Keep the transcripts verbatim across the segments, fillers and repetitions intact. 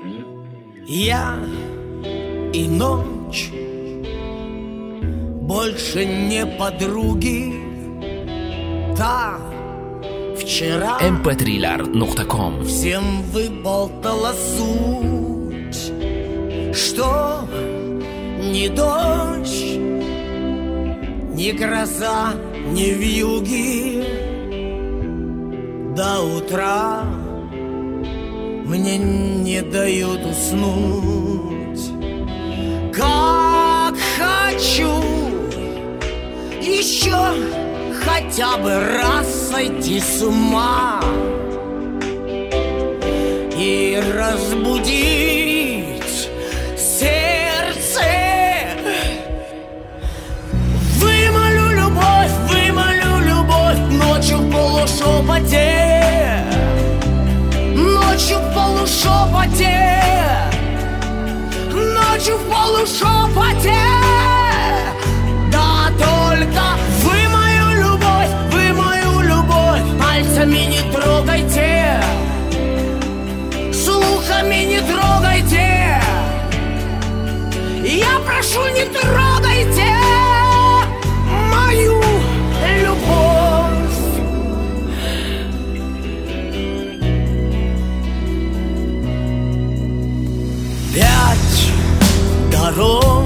Я и ночь больше не подруги. Та вчера эм пэ три лар точка ком всем выболтала суть, что ни дождь, ни гроза, ни вьюги до утра мне не дают уснуть. Как хочу еще хотя бы раз сойти с ума и разбудить сердце. Вымолю любовь, вымолю любовь ночью в полушепоте. Ночью в полушепоте, ночью в полушепоте. Да только вы мою любовь, вы мою любовь пальцами не трогайте, слухами не трогайте. Я прошу, не трогайте мою любовь. Пять дорог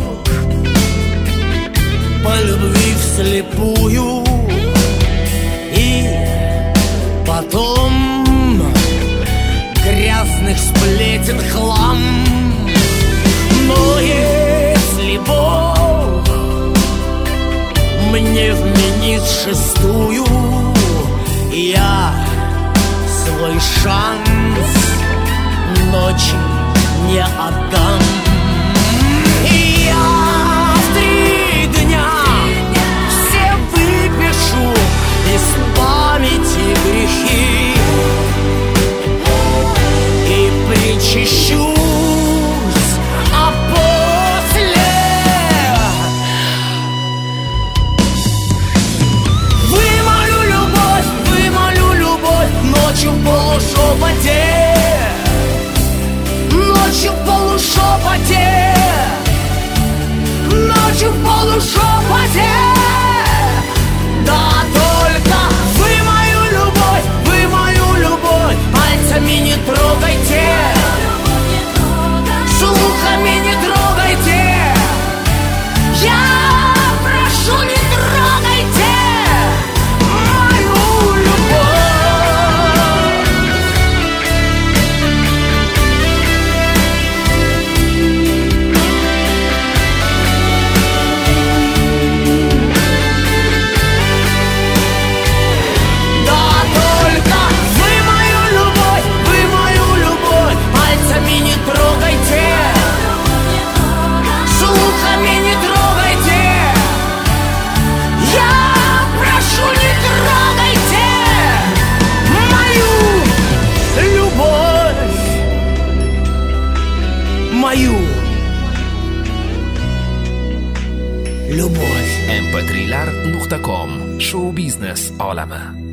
по любви вслепую, и потом грязных сплетен хлам. Но если Бог мне вменит шестую, я свой шанс ночи не отдам. И я в три дня все выпишу из памяти грехи и причащусь, а после вымолю любовь, вымолю любовь ночью в полушепоте. Ночью в полушепоте, ночью в полушепоте. Да только вы мою любовь, вы мою любовь пальцами не трогайте, слухами не трогайте. Я прошу, не трогайте мою любовь. Мою любовь. эм пэ три лар точка ком. Шоу-бизнес عالمه.